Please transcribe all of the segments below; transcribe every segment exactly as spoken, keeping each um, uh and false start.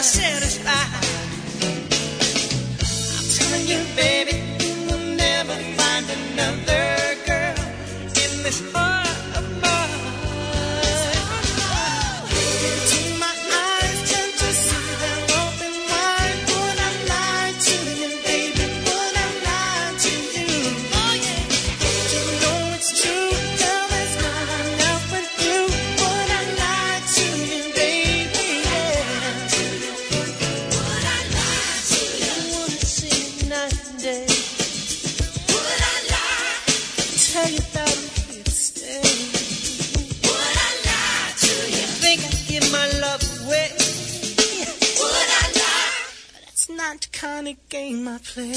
never satisfied. I'm telling you, baby, you will never find another girl in this heart of mine. Into my eyes, tend to see them open wide. Would I lie to you, baby? Would I lie to you? Oh yeah. Don't you know it's true? Girl, there's no one else but you. Would I lie to you, baby? Yeah. Would I lie to you? I wanna see you night and day. Would I lie? Tell you that I'm here to stay. Would I lie to you? Think I'd give my love away? Would I lie? That's not the kind of game I play.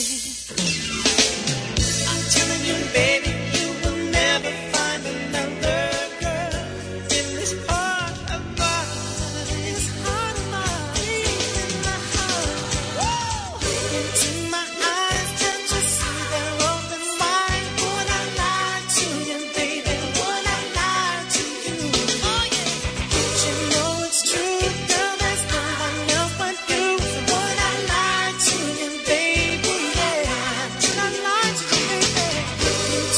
I'm telling you, baby, you will never find another girl in this heart of mine. This heart of mine, in my heart. Woo! Into my eyes, can't you see they're open wide? Would I lie to you, baby? Would I lie to you? Oh yeah. Don't you know it's true, girl? There's no one else but you. So would I lie to you, baby? Yeah. Should I lie to you, baby?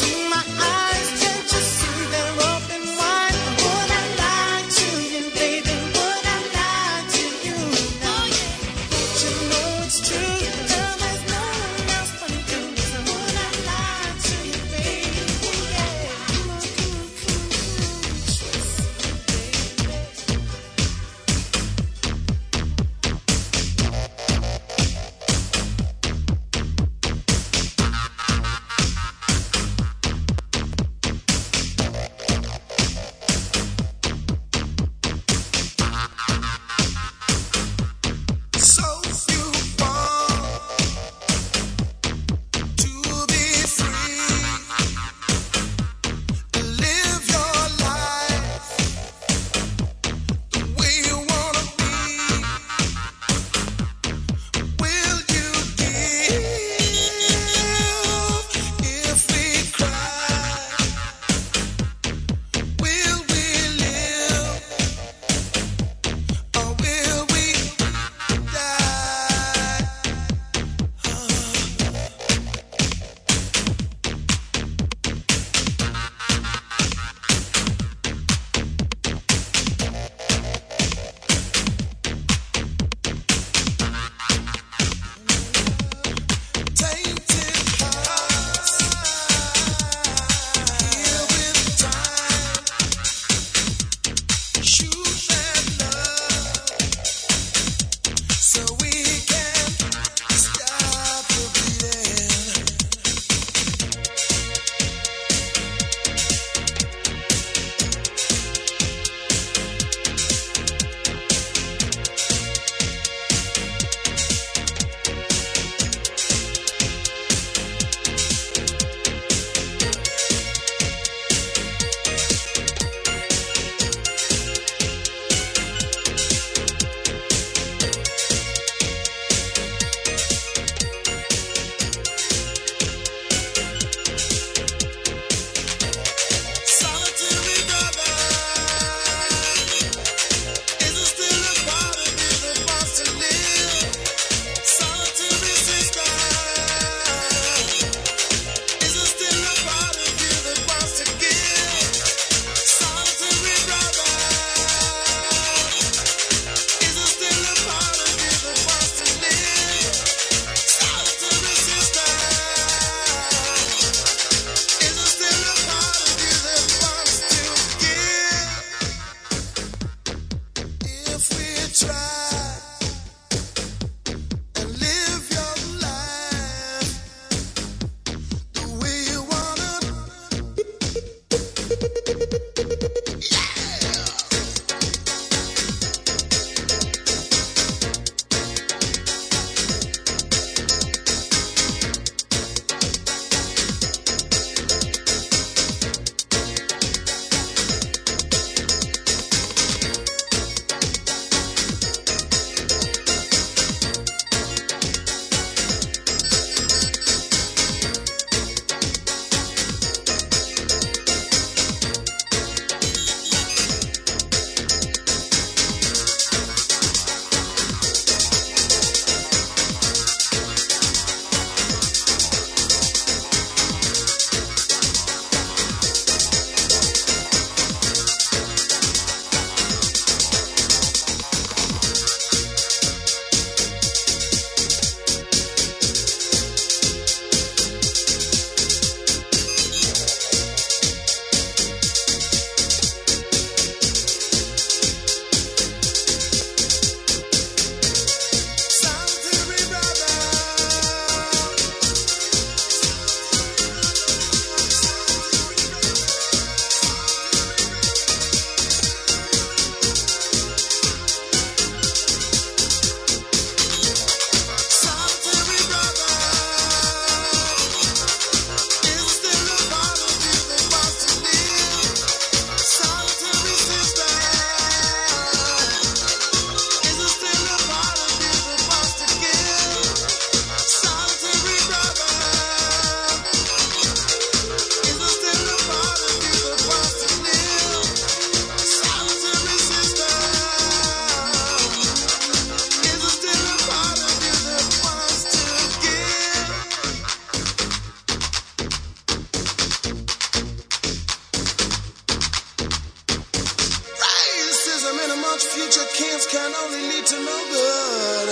much future kings can only lead to no good.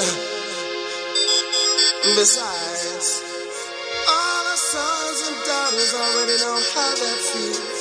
Besides, all our sons and daughters already know how that feels.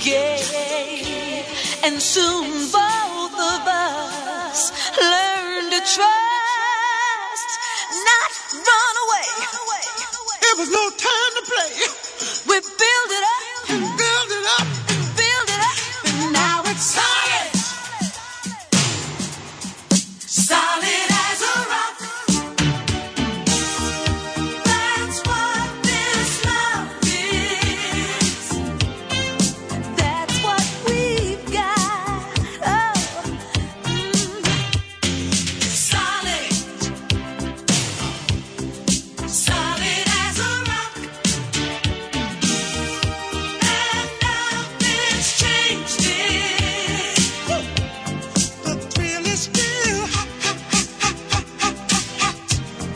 forgave, and soon both of us learned to trust, not run away. It was no time to play. We build it up, and build it up, and build it up, and now it's solid, solid as a rock. That's what this love is. That's what we've got. Oh, mm. Solid, solid as a rock. And nothing's changed it. The thrill is still hot, hot, hot, hot, hot, hot, hot, hot.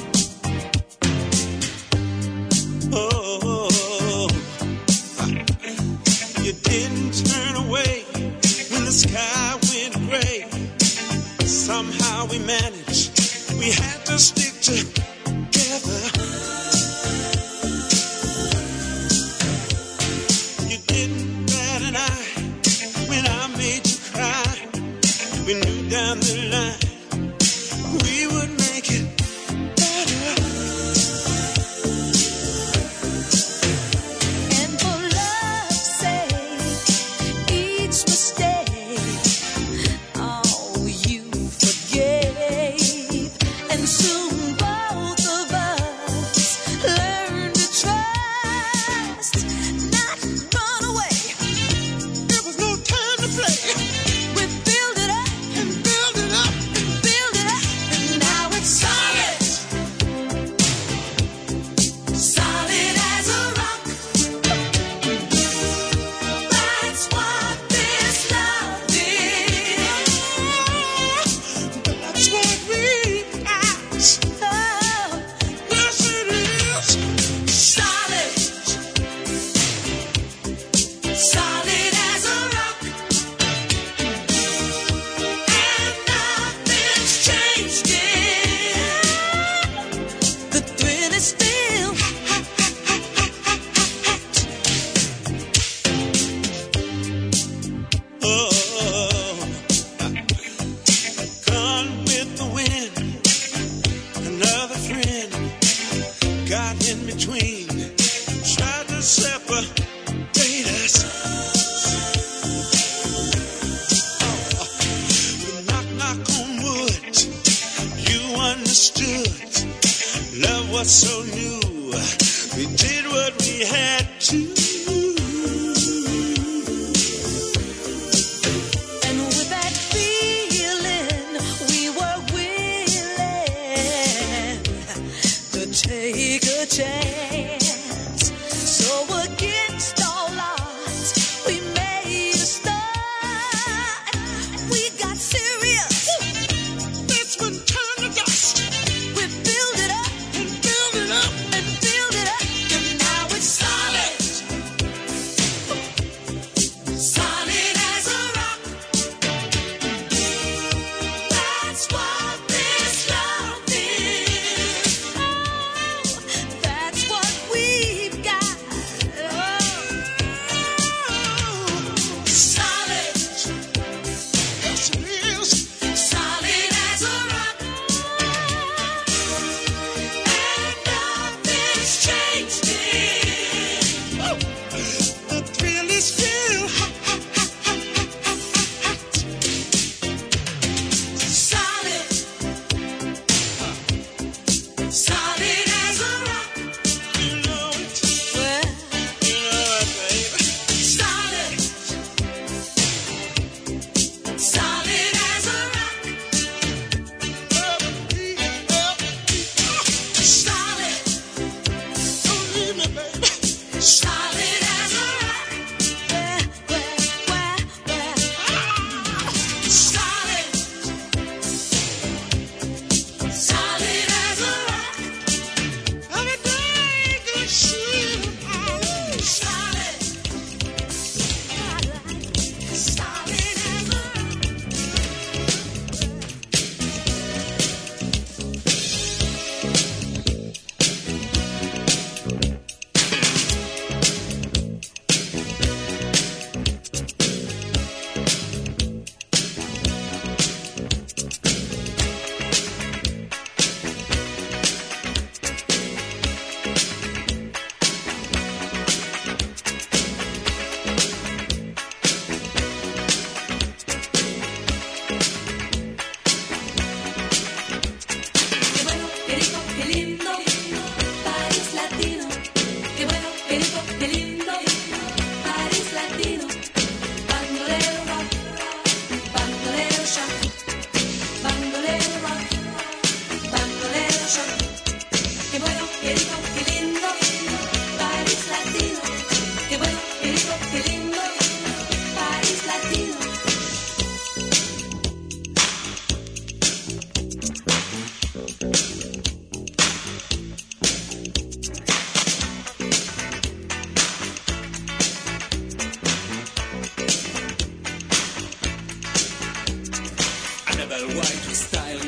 Oh, you didn't turn away when the sky went gray. Somehow we managed. We had to stick together. You didn't bat an eye when I made you cry. We knew down the line we would make it better. And for love's sake, each mistake, oh, you forgave, and soon both of us learned to trust, not run away. There was no time to play. We build it up, and build it up, and build it up, and now it's solid, solid as a rock. That's what this love is. That's what we've got. Oh, yes it is. Solid, solid as a rock. And nothing's changed it. The thrill is still hot, hot, hot, hot, hot, hot, hot, hot. Oh, gone with the wind. Another friend got in between, tried to separate us. We knock, knock on wood. You understood. Love was so new. We did what we had to. And with that feeling, we were willing to take a chance. So against all odds, we made a start. We got serious. That's when turned to dust. We build it up, and build it up, and build it up, and now it's solid,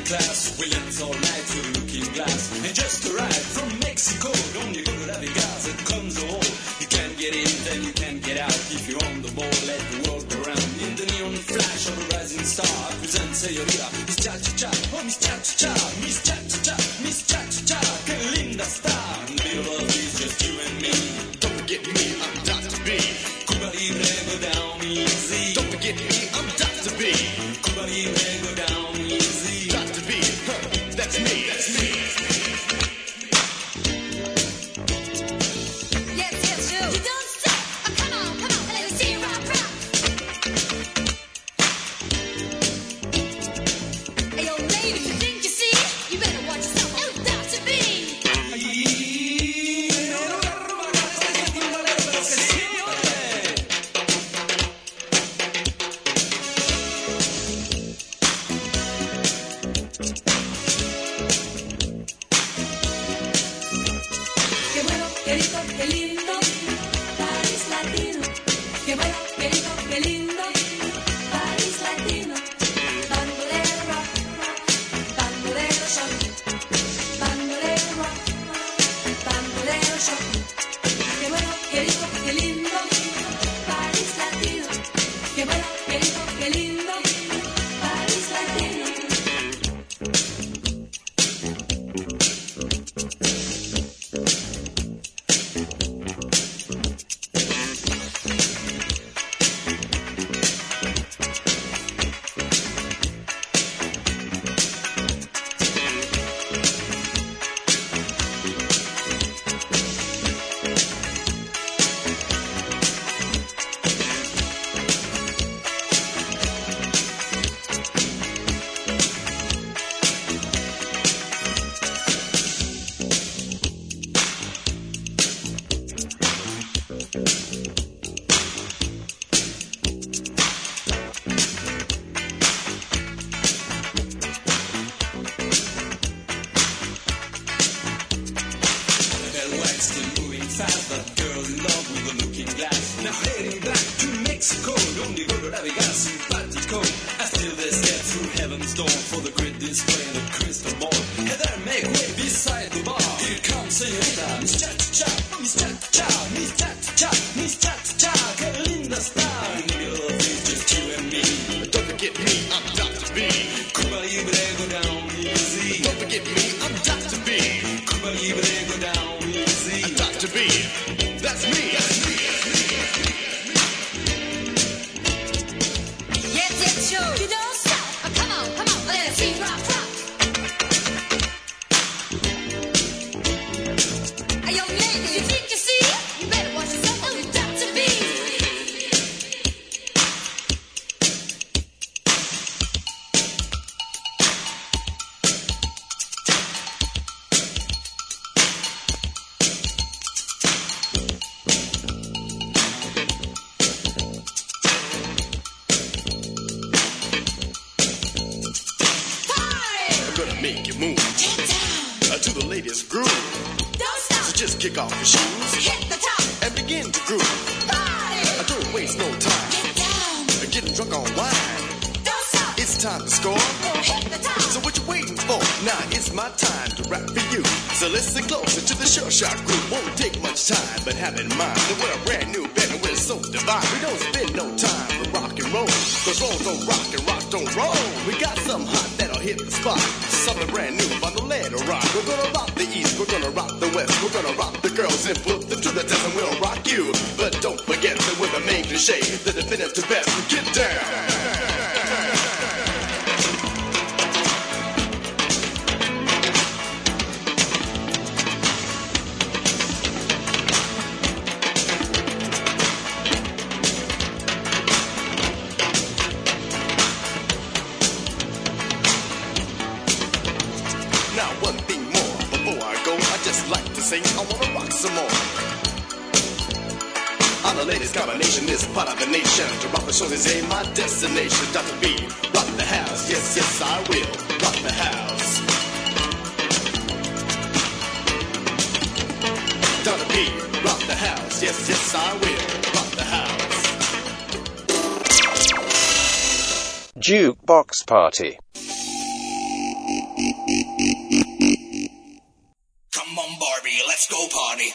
class. We dance all night through the looking glass. And just arrived from Mexico, don't you go to La Vegas? It comes a hole. You can't get in, then you can't get out. If you're on the ball, let the world go round. In the neon flash of a rising star, I present Señorita, Miss Cha-Cha-Cha, oh Miss Cha-Cha-Cha, Miss Cha-Cha-Cha, Miss Cha-Cha-Cha, que linda star. In the middle of this, just you and me. Don't forget me, I'm Doctor B. Cuba Libre, go down easy. Don't forget me, I'm Doctor B. Cuba Libre, go down easy. Doctor B, huh, that's me, that's me. Yes, yes, you. You don't stop. Oh, come on, come on, let me see you rock, rock. Hey, yo, lady, you think you see? You better watch yourself. Oh, Doctor B. Qué bueno, qué rico, qué lindo, País Latino. Qué bueno, qué rico, qué lindo, País Latino. Bandolero rock, bandolero shock, bandolero rock, bandolero shock. Qué bueno, qué rico, qué lindo, País Latino. Qué bueno, qué rico, qué lindo, País Latino. They're waxed and moving fast, but girl in love with the looking glass. Now heading back to Mexico, donde go to La Vegas, simpático. As still they step through heaven's door for the great display of the crystal ball. And there make way beside the bar. Here comes Señorita, Miss Cha-Cha-Cha, Miss Cha-Cha-Cha, Miss Cha-Cha-Cha, Miss Cha-Cha-Cha, que linda star. In the middle of this, just you and me. Don't forget me, I'm Doctor B. Cuba Libre, go down easy. Don't forget me, I'm Doctor B. Cuba Libre, go down easy. I'm Doctor B. That's me. That's me. Yes, yes, you. You don't stop. Oh, come on, come on, let me see you rock, rock. Hey, yo, lady, you think you see? You better watch yourself. Oh, Doctor B. I'm gonna make you move Get down. uh, to the latest groove. Don't stop. So just kick off your shoes Hit the top. and begin to groove. Party. I don't waste no time Get down. getting drunk on wine. Don't stop. It's time to score. Hit the top. So what you waiting for? Now it's my time to rap for you. So listen closer to the Sure Shot Group. Won't take much time, but have in mind that we're a brand new band and we're so divine. We don't spend no time for rock and roll, cause roll don't rock and rock don't roll. We got something hot that'll hit the spot. Something brand new on the lead to rock. We're gonna rock the east, we're gonna rock the west, we're gonna rock the girls and put them to the test and we'll rock you. But don't forget that we're the main cliche, the definitive best. Get down. Now one thing more, before I go, I just like to say I wanna rock some more. I'm the latest combination, this part of the nation. To rock the shows is a my destination. Doctor B, rock the house, yes, yes I will, rock the house. Doctor B, rock the house, yes, yes I will, rock the house. Jukebox Party. let's go party.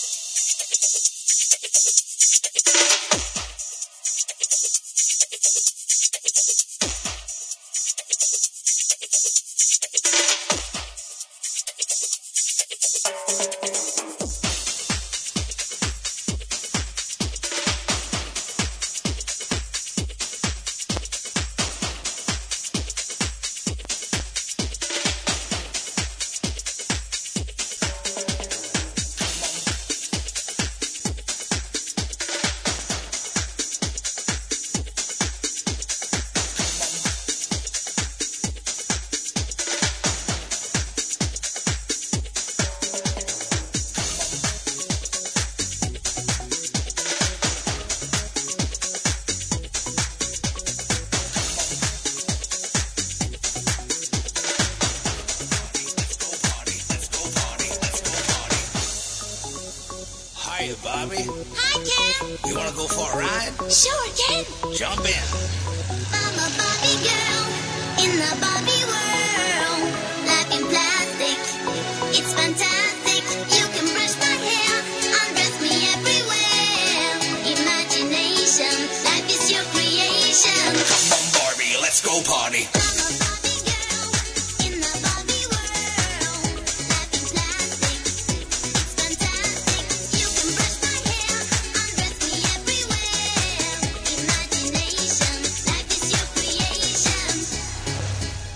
Hiya, Bobby. Hi, Ken. You want to go for a ride? Sure, Ken. Jump in. I'm a Barbie girl in the Barbie world. Life in plastic, it's fantastic. You can brush my hair, undress me everywhere. Imagination, life is your creation. Come on, Barbie, let's go party. I'm a Barbie girl in the Barbie world. Life in plastic, it's fantastic. You can brush my hair, undress me everywhere. Imagination, life is your creation.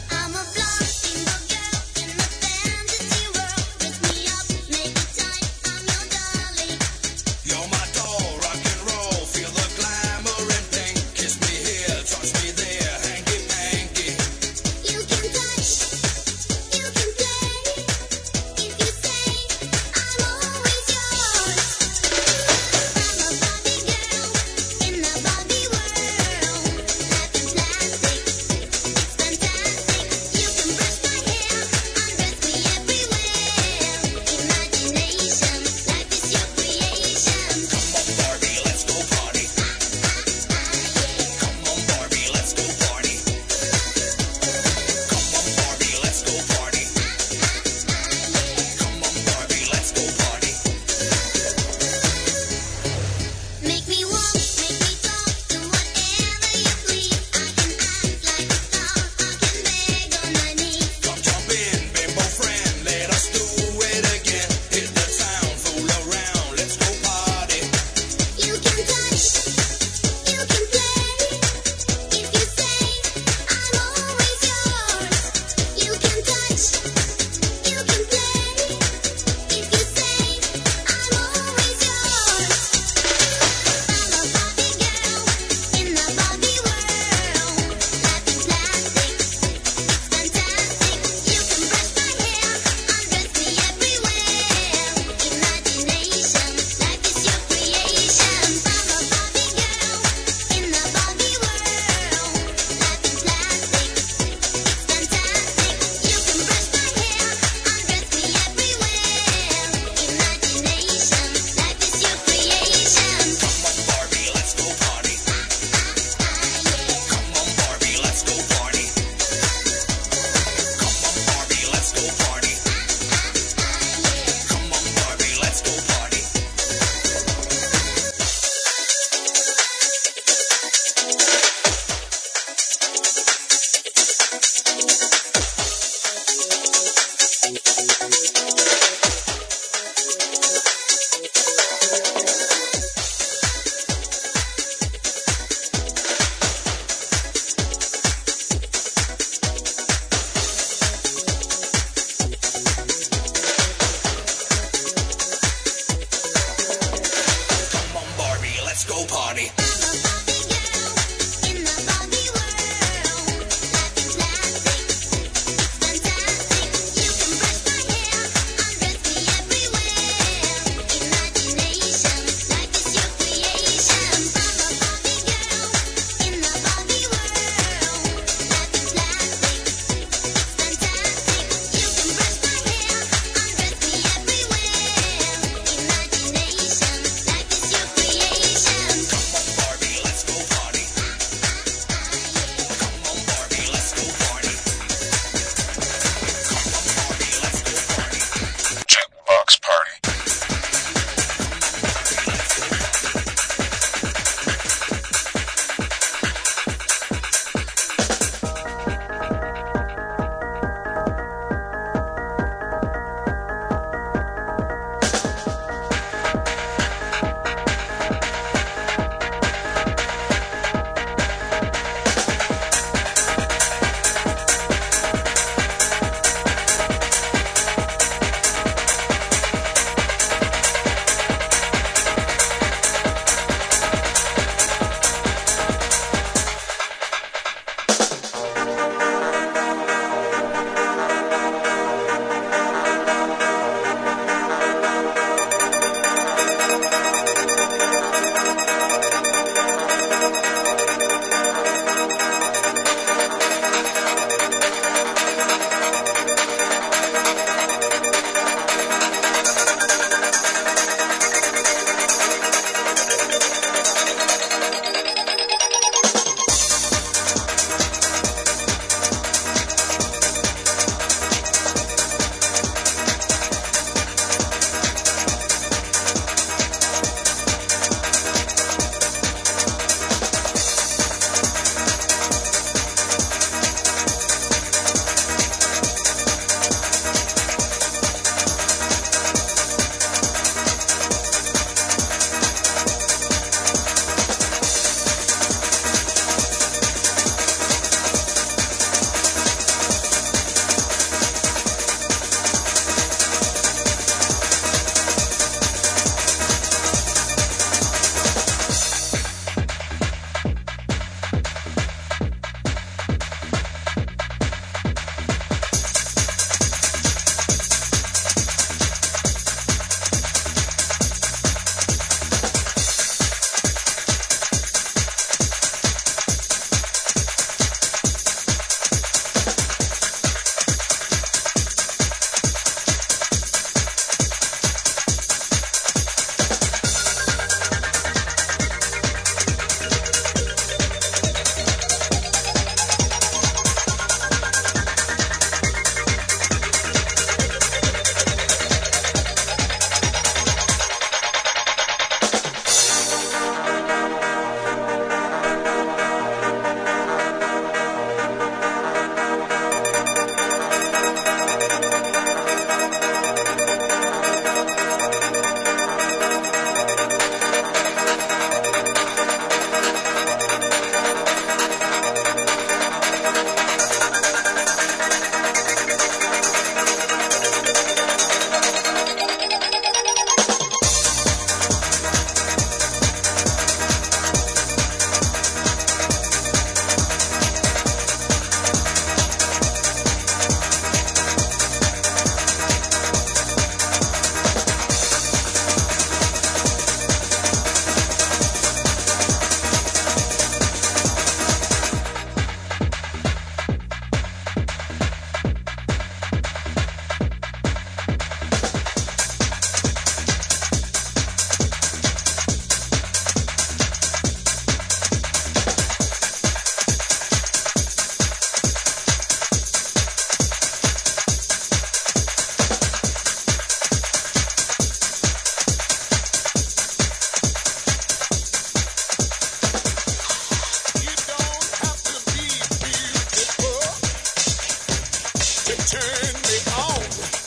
turn me on.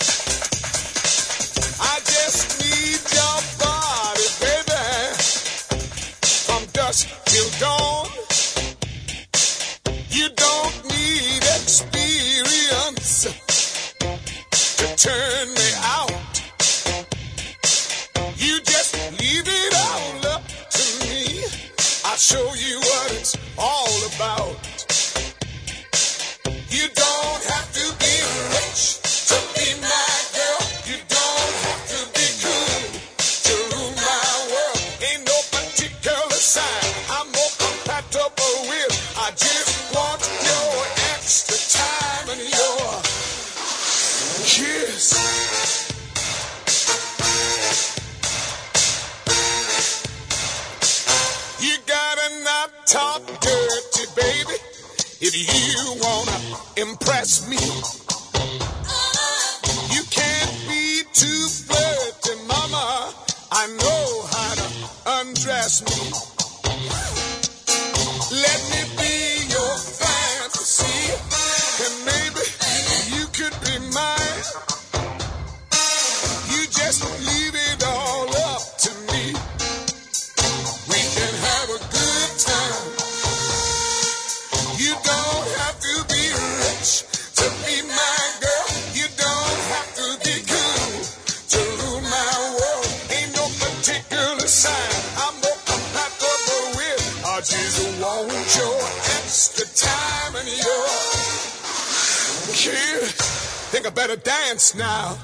I just need your body, baby, from dusk till dawn. You don't need experience to turn me out. You just leave it all up to me. I'll show you what it's all about. You don't have to be rich to be my girl. You don't have to be cool to rule my world. Ain't no particular sign I'm more compatible with. I just want your extra time and your kiss. You gotta not talk dirty, baby, if you wanna impress me. You can't be too flirty, mama. I know how to undress me. Let me be your fantasy, and maybe you could be mine. You just leave it all up to me. We can have a good time. You don't have to be rich to be my girl. You don't have to be cool to rule my world. Ain't no particular sign I'm more compatible with. I just want your extra time and your kiss. Think I better dance now.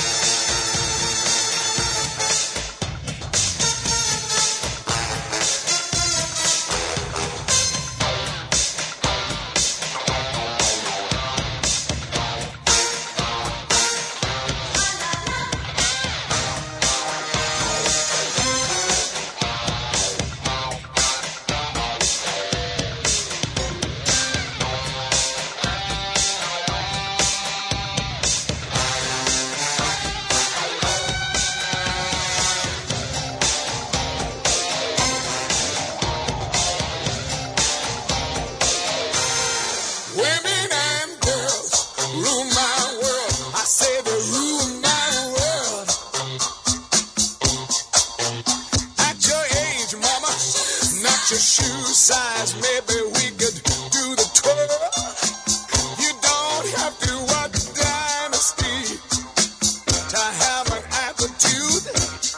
Women and girls rule my world. I say they rule my world. At your age, mama, not your shoe size, maybe we could do the twirl. You don't have to watch Dynasty to have an attitude.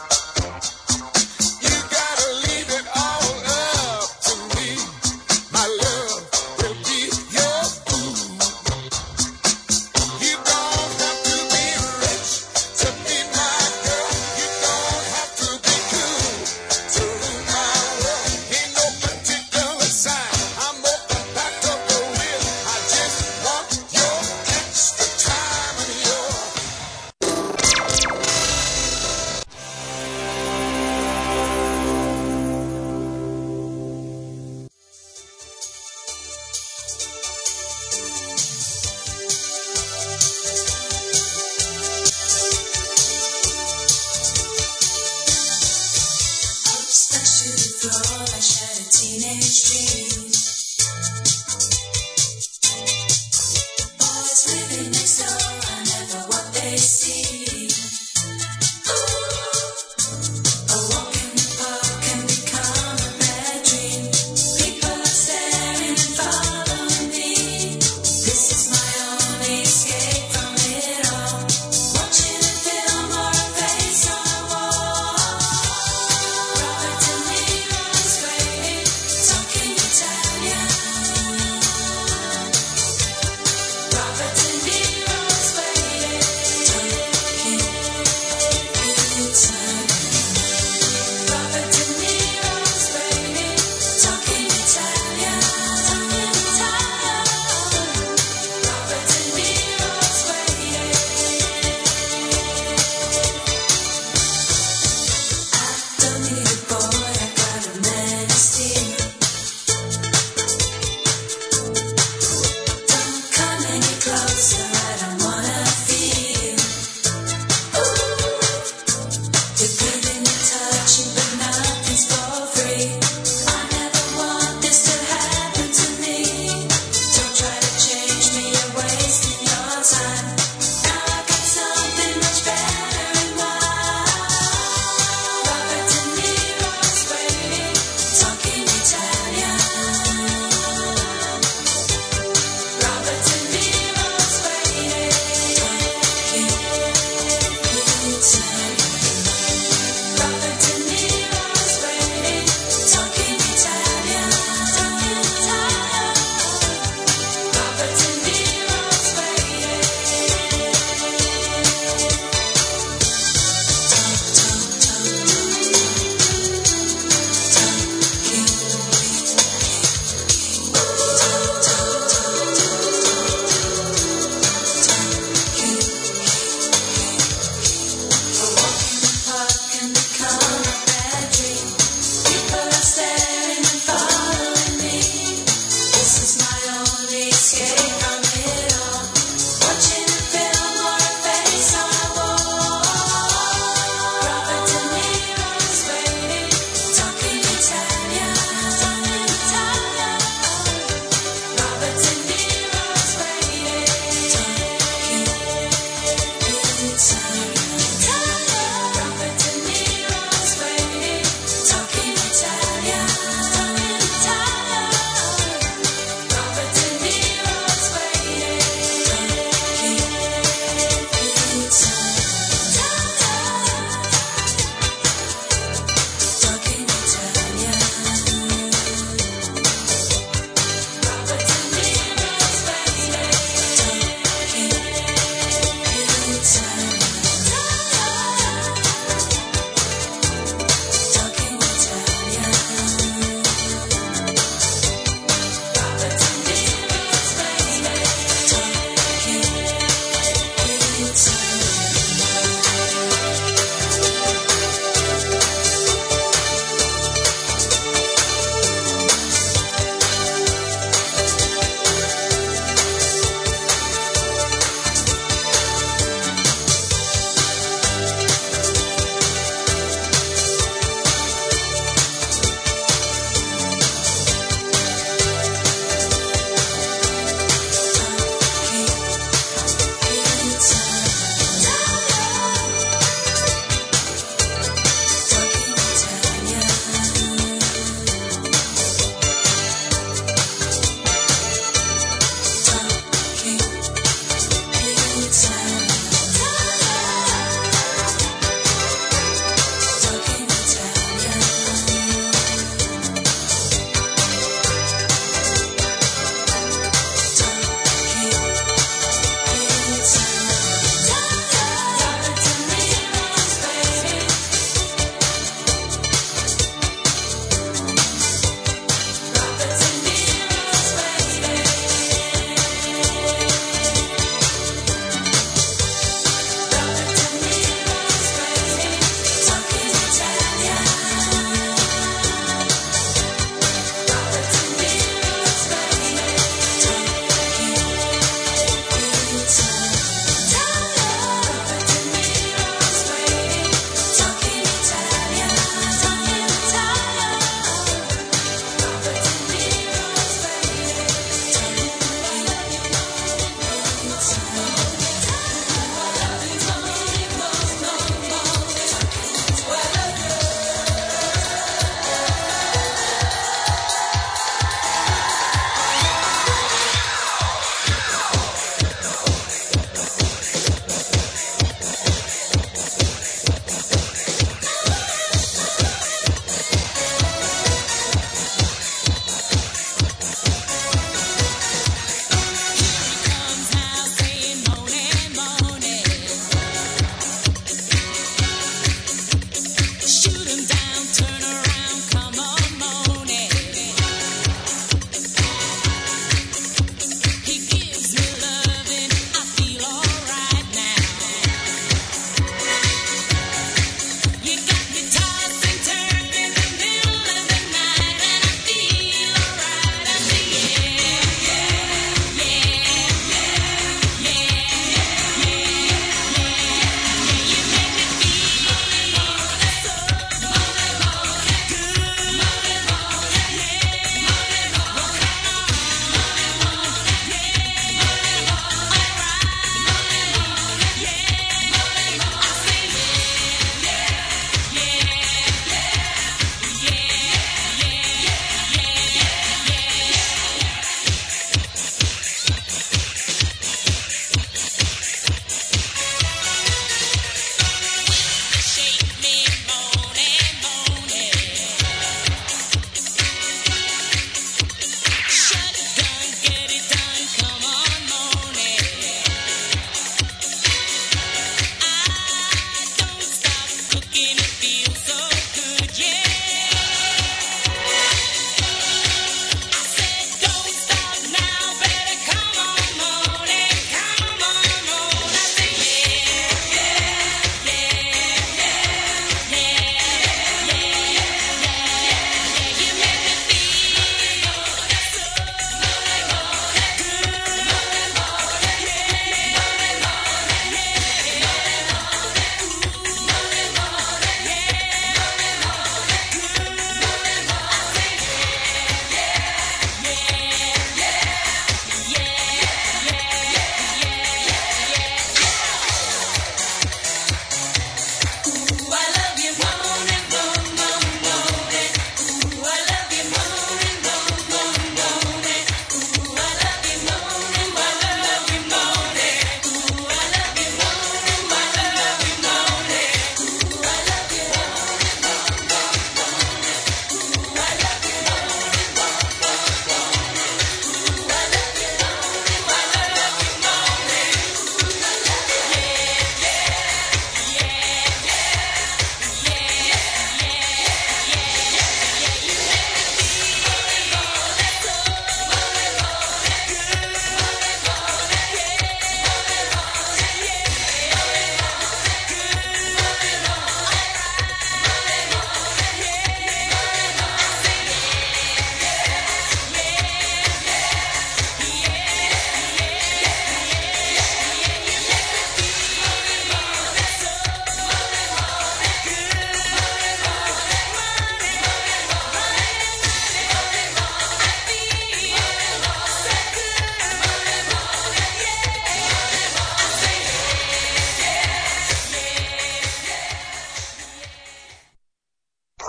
You gotta leave it all up to me. My love will be your food. You don't have to be rich to be my girl. You don't have to be cool to rule my world. Ain't no particular sign I'm more compatible with. I just want your extra time and your Stuck to the floor, I shattered teenage dreams. Boys living next door, I never what they see. A walk in the park can become a bad dream. People are staring and follow me. This is my only escape from it all. Watching a film or a face on a wall. Robert De Niro's waiting, talking Italian. Robert De Niro's waiting.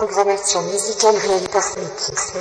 Programmation musicale réalisée par Smitix.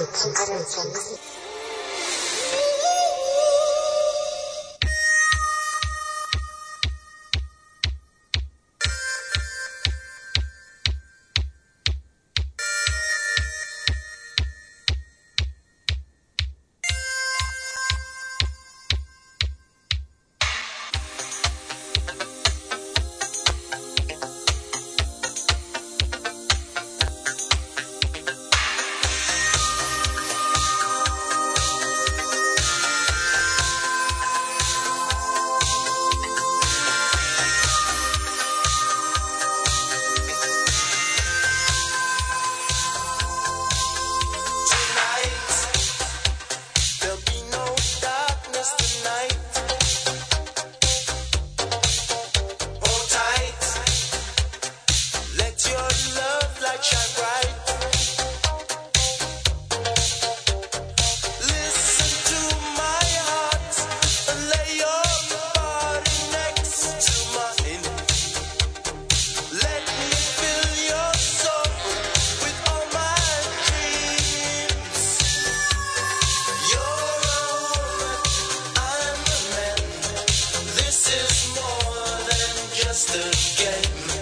Just a game.